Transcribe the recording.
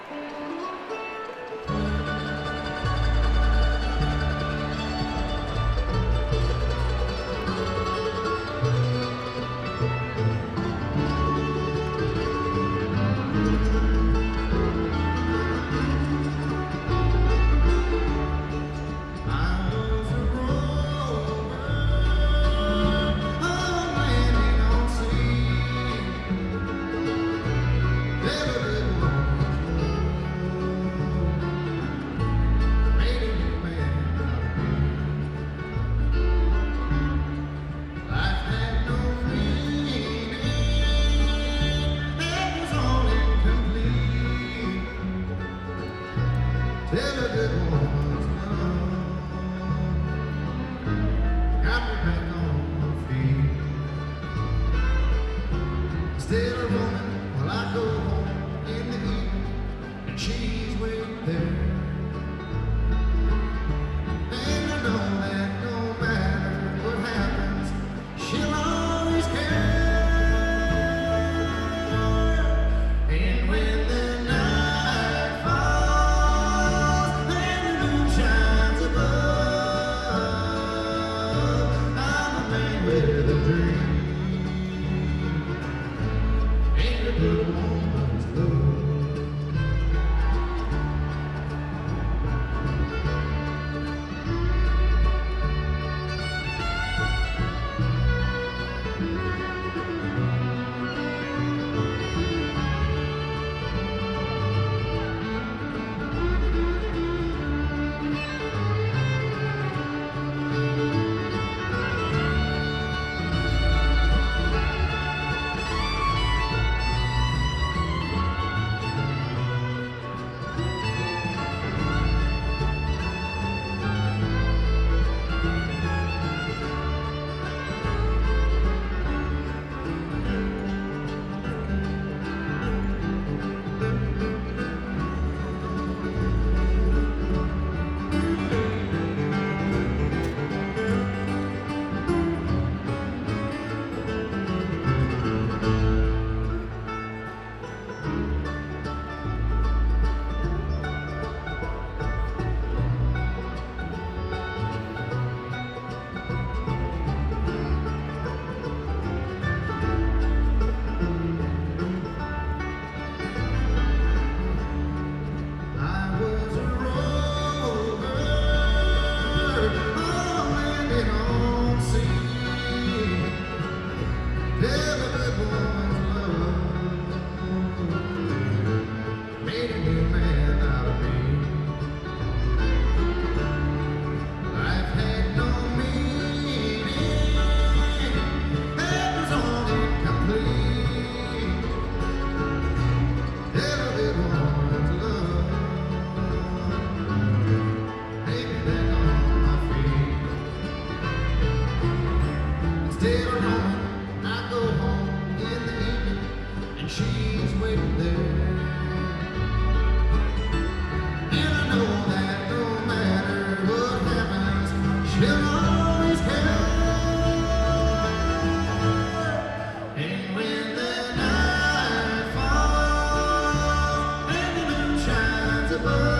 Tell a good woman's love got me back on my feet. Still a woman while I go home in the evening, and she's waiting there. And I know that no matter what happens, she'll always care. And when the night falls and the moon shines above, I'm a man with a dream. Ain't a good woman's love. She's waiting there. And I know that no matter what happens, she'll always care. And when the night falls and the moon shines above,